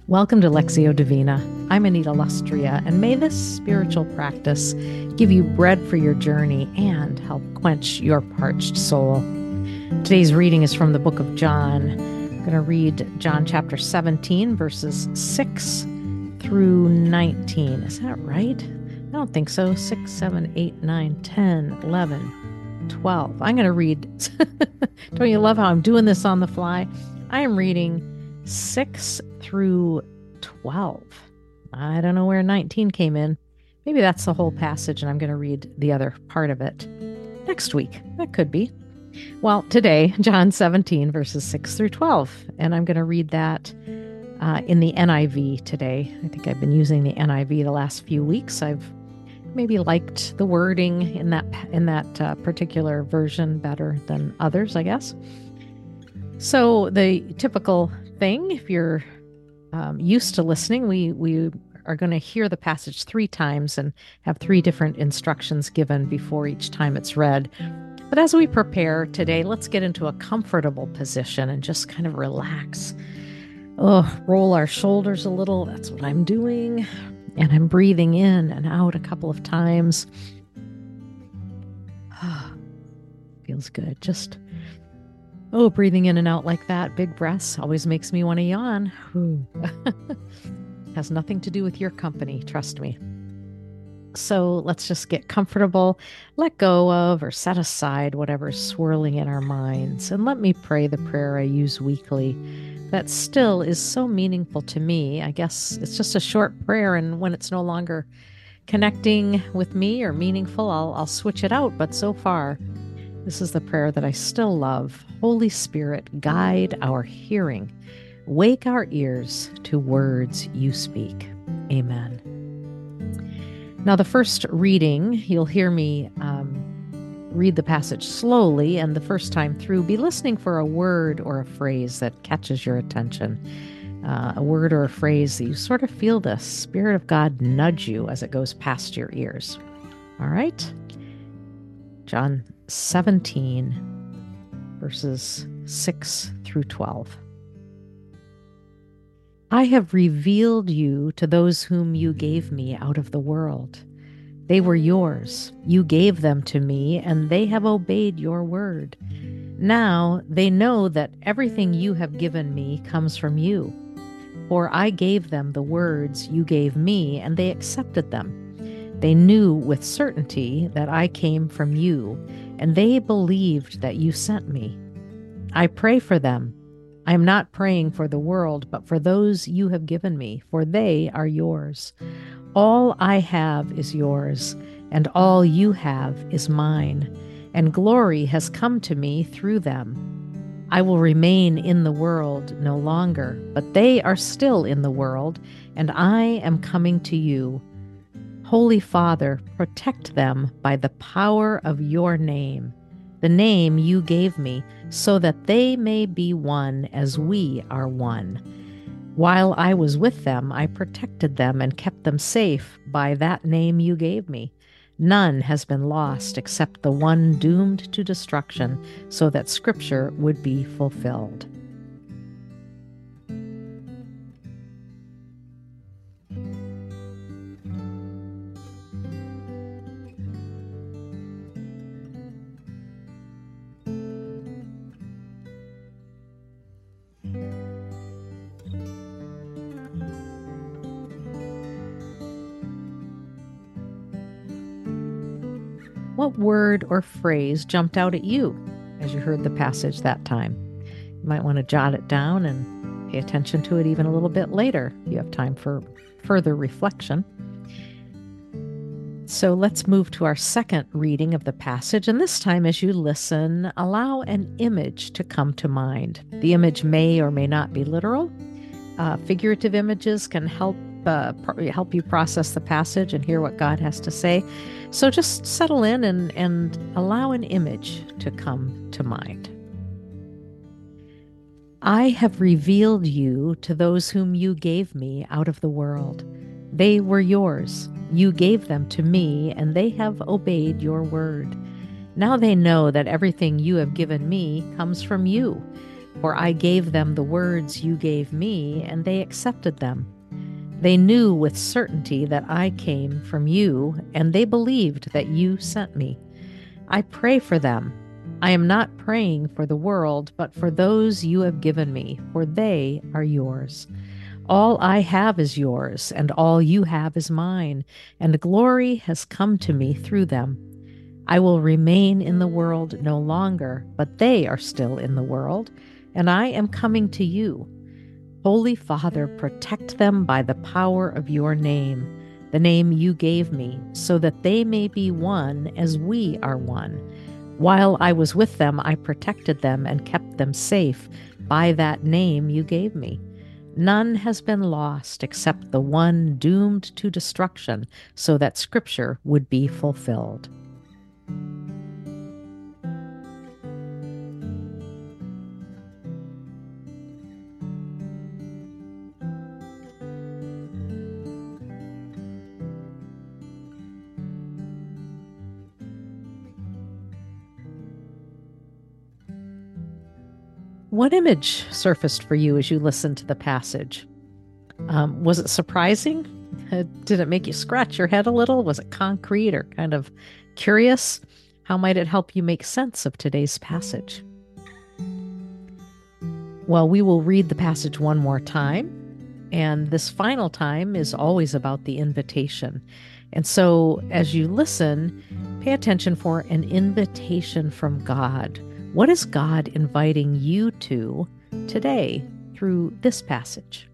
Welcome to Lectio Divina. I'm Anita Lustria, and may this spiritual practice give you bread for your journey and help quench your parched soul. Today's reading is from the book of John. I'm going to read John chapter 17, verses 6 through 19. Is that right? I don't think so. 6, 7, 8, 9, 10, 11, 12. I'm going to read. Don't you love how I'm doing this on the fly? I am reading 6 through 12. I don't know where 19 came in. Maybe that's the whole passage, and I'm going to read the other part of it next week. That could be. Well, today, John 17, verses 6 through 12, and I'm going to read that in the NIV today. I think I've been using the NIV the last few weeks. I've maybe liked the wording in that particular version better than others, I guess. So the typical thing, if you're used to listening, we are going to hear the passage 3 times and have 3 different instructions given before each time it's read. But as we prepare today, let's get into a comfortable position and just kind of relax. Roll our shoulders a little. That's what I'm doing. And I'm breathing in and out a couple of times. Feels good. Just breathing in and out like that, big breaths, always makes me want to yawn. Has nothing to do with your company, trust me. So let's just get comfortable, let go of or set aside whatever's swirling in our minds, and let me pray the prayer I use weekly that still is so meaningful to me. I guess it's just a short prayer, and when it's no longer connecting with me or meaningful, I'll switch it out. But so far, this is the prayer that I still love. Holy Spirit, guide our hearing. Wake our ears to words you speak. Amen. Now, the first reading, you'll hear me read the passage slowly, and the first time through, be listening for a word or a phrase that catches your attention. A word or a phrase that you sort of feel the Spirit of God nudge you as it goes past your ears. All right? John 17, verses 6 through 12. I have revealed you to those whom you gave me out of the world. They were yours. You gave them to me, and they have obeyed your word. Now they know that everything you have given me comes from you. For I gave them the words you gave me, and they accepted them. They knew with certainty that I came from you, and they believed that you sent me. I pray for them. I am not praying for the world, but for those you have given me, for they are yours. All I have is yours, and all you have is mine, and glory has come to me through them. I will remain in the world no longer, but they are still in the world, and I am coming to you. Holy Father, protect them by the power of your name, the name you gave me, so that they may be one as we are one. While I was with them, I protected them and kept them safe by that name you gave me. None has been lost except the one doomed to destruction, so that Scripture would be fulfilled. What word or phrase jumped out at you as you heard the passage that time? You might want to jot it down and pay attention to it even a little bit later. You have time for further reflection. So let's move to our second reading of the passage. And this time, as you listen, allow an image to come to mind. The image may or may not be literal. Figurative images can help you process the passage and hear what God has to say. So just settle in and allow an image to come to mind. I have revealed you to those whom you gave me out of the world. They were yours. You gave them to me, and they have obeyed your word. Now they know that everything you have given me comes from you. For I gave them the words you gave me, and they accepted them. They knew with certainty that I came from you, and they believed that you sent me. I pray for them. I am not praying for the world, but for those you have given me, for they are yours. All I have is yours, and all you have is mine, and glory has come to me through them. I will remain in the world no longer, but they are still in the world, and I am coming to you. Holy Father, protect them by the power of your name, the name you gave me, so that they may be one as we are one. While I was with them, I protected them and kept them safe by that name you gave me. None has been lost except the one doomed to destruction, so that Scripture would be fulfilled. What image surfaced for you as you listened to the passage? Was it surprising? Did it make you scratch your head a little? Was it concrete or kind of curious? How might it help you make sense of today's passage? Well, we will read the passage one more time, and this final time is always about the invitation. And so as you listen, pay attention for an invitation from God. What is God inviting you to today through this passage?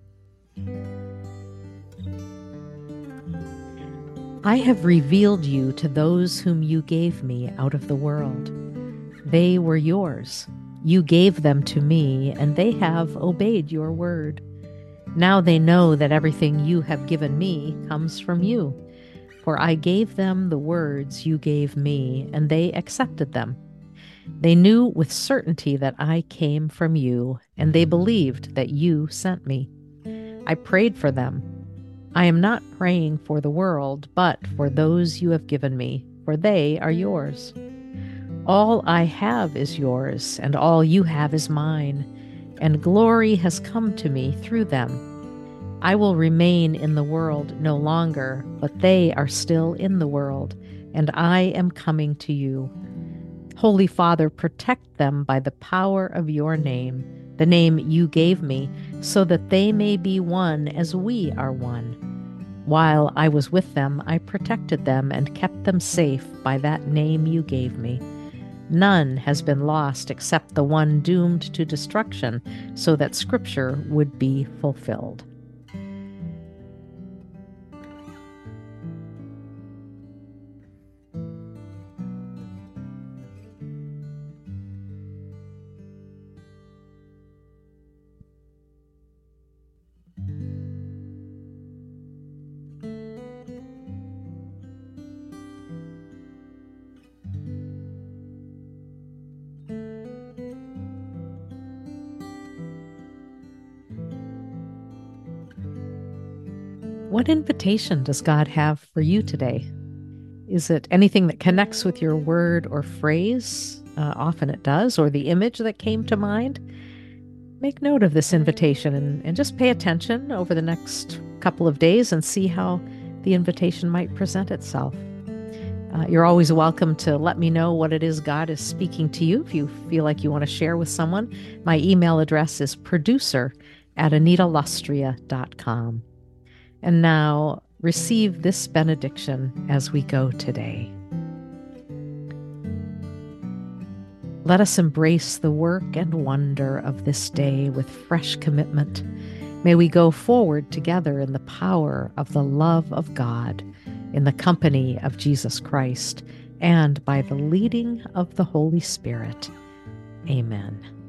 I have revealed you to those whom you gave me out of the world. They were yours. You gave them to me, and they have obeyed your word. Now they know that everything you have given me comes from you. For I gave them the words you gave me, and they accepted them. They knew with certainty that I came from you, and they believed that you sent me. I prayed for them. I am not praying for the world, but for those you have given me, for they are yours. All I have is yours, and all you have is mine, and glory has come to me through them. I will remain in the world no longer, but they are still in the world, and I am coming to you. Holy Father, protect them by the power of your name, the name you gave me, so that they may be one as we are one. While I was with them, I protected them and kept them safe by that name you gave me. None has been lost except the one doomed to destruction, so that Scripture would be fulfilled. What invitation does God have for you today? Is it anything that connects with your word or phrase? Often it does, or the image that came to mind. Make note of this invitation and just pay attention over the next couple of days and see how the invitation might present itself. You're always welcome to let me know what it is God is speaking to you if you feel like you want to share with someone. My email address is producer@anitalustria.com. And now receive this benediction as we go today. Let us embrace the work and wonder of this day with fresh commitment. May we go forward together in the power of the love of God, in the company of Jesus Christ, and by the leading of the Holy Spirit. Amen.